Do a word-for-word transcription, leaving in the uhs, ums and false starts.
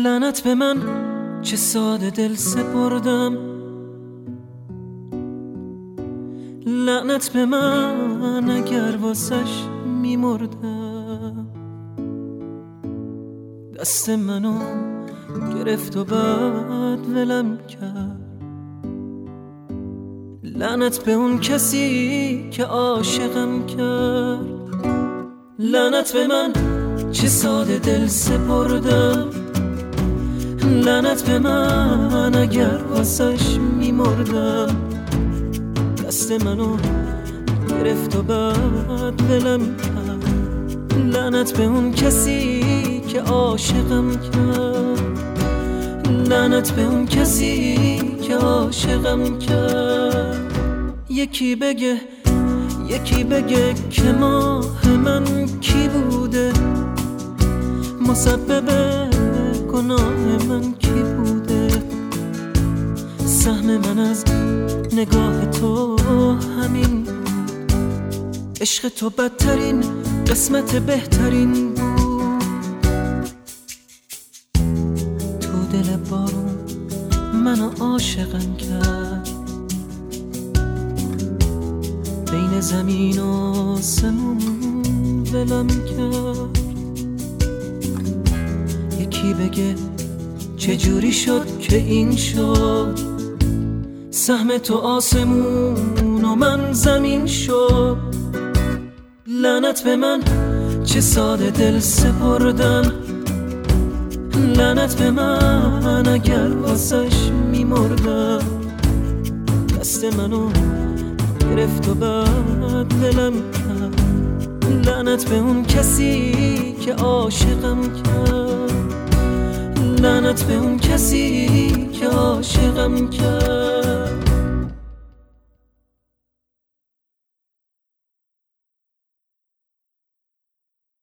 لعنت به من چه ساده دل سپردم، لعنت به من اگر واسش میمردم. دست منو گرفت و بعد ولم کرد. لعنت به اون کسی که عاشقم کرد. لعنت به من چه ساده دل سپردم، لعنت به من اگر واسش میمردم. دست منو گرفت و بعد ولم کرد. لعنت به اون کسی که عاشقم کرد. لعنت به اون کسی که عاشقم کرد. یکی بگه یکی بگه که ماه من کی بوده، مسبب گناه من کی بوده. سهم من از نگاه تو همین بود، عشق تو بدترین قسمت بهترین بود. تو دل بارون منو عاشقم کرد، بین زمین و آسمون ولم کرد. یکی بگه چجوری شد که این شد، سهم تو آسمون و من زمین شد. لعنت به من چه ساده دل سپردم، لعنت به من اگر واسش میمردم. دست منو گرفت و بعد ولم کرد. لعنت به اون کسی که عاشقم کرد. لعنت به اون کسی که عاشقم کرد.